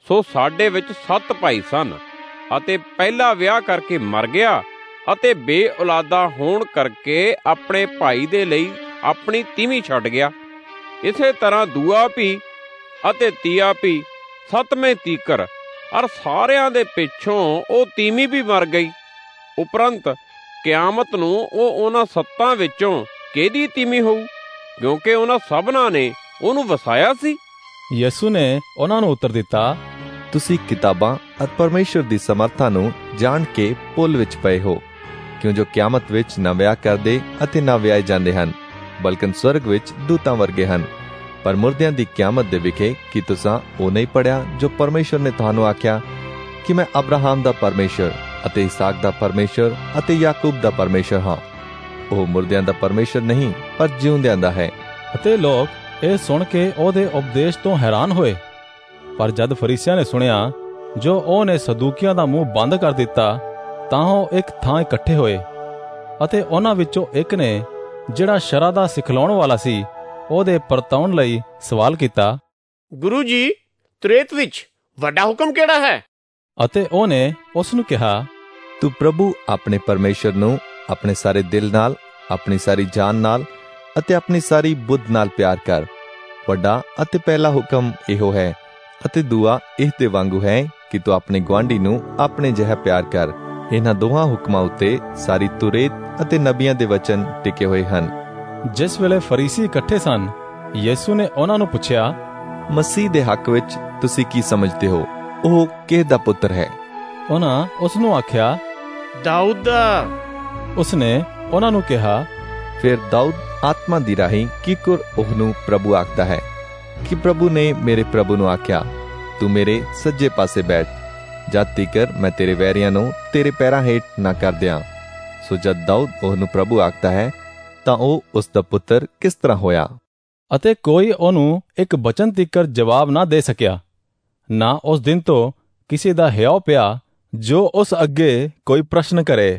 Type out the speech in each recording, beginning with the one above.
ਸੋ ਸਾਡੇ ਵਿੱਚ 7 ਭਾਈ ਸਨ, ਅਤੇ ਪਹਿਲਾ ਵਿਆਹ ਕਰਕੇ ਮਰ ਗਿਆ, ਅਤੇ ਬੇਔਲਾਦਾ ਹੋਣ ਕਰਕੇ ਆਪਣੇ ਭਾਈ ਦੇ ਲਈ ਆਪਣੀ ਤੀਵੀਂ ਛੱਡ ਗਿਆ। ਇਸੇ ਤਰ੍ਹਾਂ ਦੂਆ ਵੀ ਅਤੇ ਤੀਆ ਵੀ 7ਵੇਂ ਤੀਕਰ, ਅਰ ਸਾਰਿਆਂ ਦੇ ਪਿੱਛੋਂ ਉਹ ਤੀਵੀਂ ਵੀ ਮਰ ਗਈ। ਉਪਰੰਤ ਕਿਆਮਤ ਨੂੰ ਉਹ ਉਹਨਾਂ 7 ਵਿੱਚੋਂ ਕਿਹਦੀ ਤੀਵੀਂ ਹੋਊ, ਕਿਉਂਕਿ ਉਹਨਾਂ ਸਭਨਾਂ ਨੇ ਉਹਨੂੰ ਵਸਾਇਆ ਸੀ। ਯਿਸੂ ਨੇ ਉਹਨਾਂ ਨੂੰ ਉੱਤਰ ਦਿੱਤਾ, ਤੁਸੀਂ ਕਿਤਾਬਾਂ ਅਤੇ ਪਰਮੇਸ਼ਰ ਦੀ ਸਮਰੱਥਾ ਨੂੰ ਜਾਣ ਕੇ ਭੁੱਲ ਵਿੱਚ ਪਏ ਹੋ, ਕਿਉਂ ਜੋ ਕਿਆਮਤ ਵਿੱਚ ਨਾ ਵਿਆਹ ਕਰਦੇ ਅਤੇ ਨਾ ਵਿਆਹੇ ਜਾਂਦੇ ਹਨ, ਬਲਕਿ ਸਵਰਗ ਵਿੱਚ ਦੂਤਾਂ ਵਰਗੇ ਹਨ। ਪਰ ਮੁਰਦਿਆਂ ਦੀ ਕਿਆਮਤ ਦੇ ਵਿਖੇ ਕੀ ਤੁਸਾਂ ਉਹ ਨਹੀਂ ਪੜ੍ਹਿਆ ਜੋ ਪਰਮੇਸ਼ਰ ਨੇ ਤੁਹਾਨੂੰ ਆਖਿਆ ਕਿ ਮੈਂ ਅਬਰਾਹਮ ਦਾ ਪਰਮੇਸ਼ਰ ਅਤੇ ਇਸਾਕ ਦਾ ਪਰਮੇਸ਼ਰ ਅਤੇ ਯਾਕੂਬ ਦਾ ਪਰਮੇਸ਼ਰ ਹਾਂ। ਉਹ ਮੁਰਦਿਆਂ ਦਾ ਪਰਮੇਸ਼ਰ ਨਹੀਂ, ਪਰ ਜਿਉਂਦਿਆਂ ਦਾ ਹੈ। ਅਤੇ ਲੋਕ ਇਹ ਸੁਣ ਕੇ ਉਹਦੇ ਉਪਦੇਸ਼ ਤੋਂ ਹੈਰਾਨ ਹੋਏ। ਪਰ ਜਦ ਫਰੀਸੀਆਂ ਨੇ ਸੁਣਿਆ ਜੋ ਉਹਨੇ ਸਦੂਕੀਆਂ ਦਾ ਮੂੰਹ ਬੰਦ ਕਰ ਦਿੱਤਾ, ਤਾਂ ਉਹ ਇੱਕ ਥਾਂ ਇਕੱਠੇ ਹੋਏ। ਅਤੇ ਉਹਨਾਂ ਵਿੱਚੋਂ ਇੱਕ ਨੇ, ਜਿਹੜਾ ਸ਼ਰ੍ਹਾ ਦਾ ਸਿਖਲਾਉਣ ਵਾਲਾ ਸੀ, ਉਹਦੇ ਪਰਤਾਉਣ ਲਈ ਸਵਾਲ ਕੀਤਾ, ਗੁਰੂ ਜੀ, ਤ੍ਰੇਤ ਵਿੱਚ ਵੱਡਾ ਹੁਕਮ ਕਿਹੜਾ ਹੈ? ਅਤੇ ਉਹਨੇ ਉਸ ਨੂੰ ਕਿਹਾ, ਤੂੰ ਪ੍ਰਭੂ ਆਪਣੇ ਪਰਮੇਸ਼ਰ ਨੂੰ ਆਪਣੇ ਸਾਰੇ ਦਿਲ ਨਾਲ, ਆਪਣੀ ਸਾਰੀ ਜਾਨ ਨਾਲ ਅਤੇ ਆਪਣੀ ਸਾਰੀ ਬੁੱਧ ਨਾਲ ਪਿਆਰ ਕਰ। ਵੱਡਾ ਅਤੇ ਪਹਿਲਾ ਹੁਕਮ ਇਹੋ ਹੈ, ਅਤੇ ਦੂਆ ਇਹ ਦੇ ਵਾਂਗੂ ਹੈ ਕਿ ਤੂੰ ਆਪਣੇ ਗੁਆਂਢੀ ਨੂੰ ਆਪਣੇ ਜਿਹਾ ਪਿਆਰ ਕਰ। ਇਹਨਾਂ ਦੋਹਾਂ ਹੁਕਮਾਂ ਉੱਤੇ ਸਾਰੀ ਤੁਰੇਤ ਅਤੇ ਨਬੀਆਂ ਦੇ ਵਚਨ ਟਿਕੇ ਹੋਏ ਹਨ। ਜਿਸ ਵੇਲੇ ਫਰੀਸੀ ਇਕੱਠੇ ਸਨ, ਯਿਸੂ ਨੇ ਉਹਨਾਂ ਨੂੰ ਪੁੱਛਿਆ, ਮਸੀਹ ਦੇ ਹੱਕ ਵਿੱਚ ਤੁਸੀਂ ਕੀ ਸਮਝਦੇ ਹੋ? ਉਹ ਕਿਸ ਦਾ ਪੁੱਤਰ ਹੈ? ਉਹਨਾਂ ਉਸ ਨੂੰ ਆਖਿਆ, ਦਾਊਦ ਦਾ। ਉਸਨੇ ਉਹਨਾਂ ਨੂੰ ਕਿਹਾ, ਫਿਰ ਦਾਊਦ ਆਤਮਾ ਦੀ ਰਾਹੀਂ ਕਿਕਰ ਉਹਨੂੰ ਪ੍ਰਭੂ ਆਖਦਾ ਹੈ ਕਿ ਪ੍ਰਭੂ ਨੇ ਮੇਰੇ ਪ੍ਰਭੂ ਨੂੰ ਆਖਿਆ, ਤੂੰ ਮੇਰੇ ਸੱਜੇ ਪਾਸੇ ਬੈਠ, ਜਦ ਤੀਕਰ ਮੈਂ ਤੇਰੇ ਵੈਰੀਆਂ ਨੂੰ ਤੇਰੇ ਪੈਰਾਂ ਹੇਠ ਨਾ ਕਰ ਦਿਆਂ। ਸੋ ਜਦ ਦਾਊਦ ਉਹਨੂੰ ਪ੍ਰਭੂ ਆਖਦਾ ਹੈ, ਤਾਂ ਉਹ ਉਸ ਦਾ ਪੁੱਤਰ ਕਿਸ ਤਰ੍ਹਾਂ ਹੋਇਆ? ਅਤੇ ਕੋਈ ਉਹਨੂੰ ਇੱਕ ਬਚਨ ਤੀਕਰ ਜਵਾਬ ਨਾ ਦੇ ਸਕਿਆ। ਨਾ ਉਸ ਦਿਨ ਤੋਂ ਕਿਸੇ ਦਾ ਹਿਆਉ ਪਿਆ ਜੋ ਉਸ ਅੱਗੇ ਕੋਈ ਪ੍ਰਸ਼ਨ ਕਰੇ।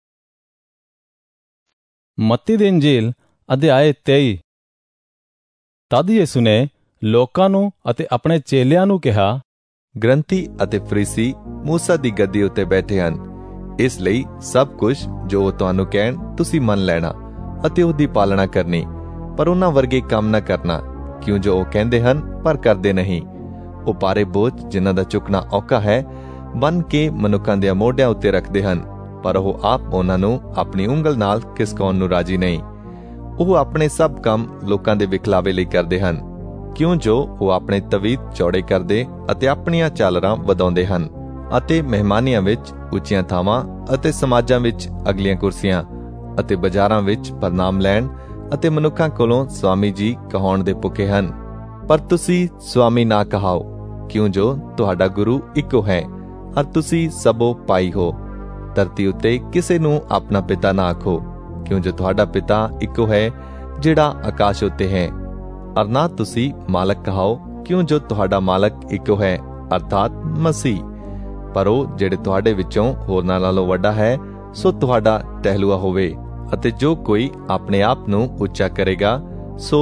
ਮੱਤੀ ਦੀ ਇੰਜੀਲ ਅਧਿਆਇ 23। ਤਦ ਯਿਸੂ ਨੇ ਲੋਕਾਂ ਨੂੰ ਅਤੇ ਆਪਣੇ ਚੇਲਿਆਂ ਨੂੰ ਕਿਹਾ, ਗ੍ਰੰਥੀ ਅਤੇ ਫਰੀਸੀ ਮੂਸਾ ਦੀ ਗੱਦੀ ਉੱਤੇ ਬੈਠੇ ਹਨ, ਇਸ ਲਈ ਸਭ ਕੁਝ ਜੋ ਉਹ ਤੁਹਾਨੂੰ ਕਹਿਣ ਤੁਸੀਂ ਮੰਨ ਲੈਣਾ ਅਤੇ ਉਹਦੀ ਪਾਲਣਾ ਕਰਨੀ, ਪਰ ਉਹਨਾਂ ਵਰਗੇ ਕੰਮ ਨਾ ਕਰਨਾ, ਕਿਉਂ ਜੋ ਉਹ ਕਹਿੰਦੇ ਹਨ ਪਰ ਕਰਦੇ ਨਹੀਂ। ਉਹ ਭਾਰੇ ਬੋਝ ਜਿਨ੍ਹਾਂ ਦਾ ਚੁੱਕਣਾ ਔਖਾ ਹੈ ਬੰਨ ਕੇ ਮਨੁੱਖਾਂ ਦੇ ਮੋਢਿਆਂ ਉੱਤੇ ਰੱਖਦੇ ਹਨ, ਪਰ ਉਹ ਆਪ ਉਹਨਾਂ ਨੂੰ ਆਪਣੀ ਉਂਗਲ ਨਾਲ ਖਿਸਕਾਉਣ ਨੂੰ ਰਾਜੀ ਨਹੀਂ। ਉਹ ਆਪਣੇ ਸਭ ਕੰਮ ਲੋਕਾਂ ਦੇ ਵਿਖਲਾਵੇ ਲਈ ਕਰਦੇ ਹਨ, ਕਿਉਂ ਜੋ ਉਹ ਆਪਣੇ ਤਵੀਤ ਚੌੜੇ ਕਰਦੇ ਅਤੇ ਆਪਣੀਆਂ ਚਾਲਰਾਂ ਵਧਾਉਂਦੇ ਹਨ, ਅਤੇ ਮਹਿਮਾਨੀਆਂ ਵਿੱਚ ਉੱਚੀਆਂ ਥਾਵਾਂ ਅਤੇ ਸਮਾਜਾਂ ਵਿੱਚ ਅਗਲੀਆਂ ਕੁਰਸੀਆਂ ਅਤੇ ਬਾਜ਼ਾਰਾਂ ਵਿੱਚ ਪ੍ਰਣਾਮ ਲੈਣ ਅਤੇ ਮਨੁੱਖਾਂ ਕੋਲੋਂ ਸਵਾਮੀ ਜੀ ਕਹਾਉਣ ਦੇ ਭੁੱਖੇ ਹਨ। ਪਰ ਤੁਸੀਂ ਸਵਾਮੀ ਨਾ ਕਹਾਓ, ਕਿਉਂ ਜੋ ਤੁਹਾਡਾ ਗੁਰੂ ਇੱਕੋ ਹੈ, ਅਤੇ ਤੁਸੀਂ ਸਭੋ ਭਾਈ ਹੋ। ਧਰਤੀ ਉੱਤੇ ਕਿਸੇ ਨੂੰ ਆਪਣਾ ਪਿਤਾ ਨਾ ਆਖੋ, ਕਿਉਂ ਜੋ ਤੁਹਾਡਾ ਪਿਤਾ ਇੱਕੋ ਹੈ ਜਿਹੜਾ ਆਕਾਸ਼ ਉੱਤੇ ਹੈ। ਅਰ ਨਾ ਤੁਸੀਂ ਮਾਲਕ ਕਹਾਓ, ਕਿਉਂ ਜੋ ਤੁਹਾਡਾ ਮਾਲਕ ਇੱਕੋ ਹੈ, ਅਰਥਾਤ ਮਸੀਹ। ਪਰ ਉਹ ਜਿਹੜੇ ਤੁਹਾਡੇ ਵਿੱਚੋਂ ਹੋਰਨਾਂ ਨਾਲੋਂ ਵੱਡਾ ਹੈ, ਸੋ ਤੁਹਾਡਾ ਟਹਿਲੂਆ ਹੋਵੇ। ਅਤੇ ਜੋ ਕੋਈ ਆਪਣੇ ਆਪ ਨੂੰ ਉੱਚਾ ਕਰੇਗਾ, ਸੋ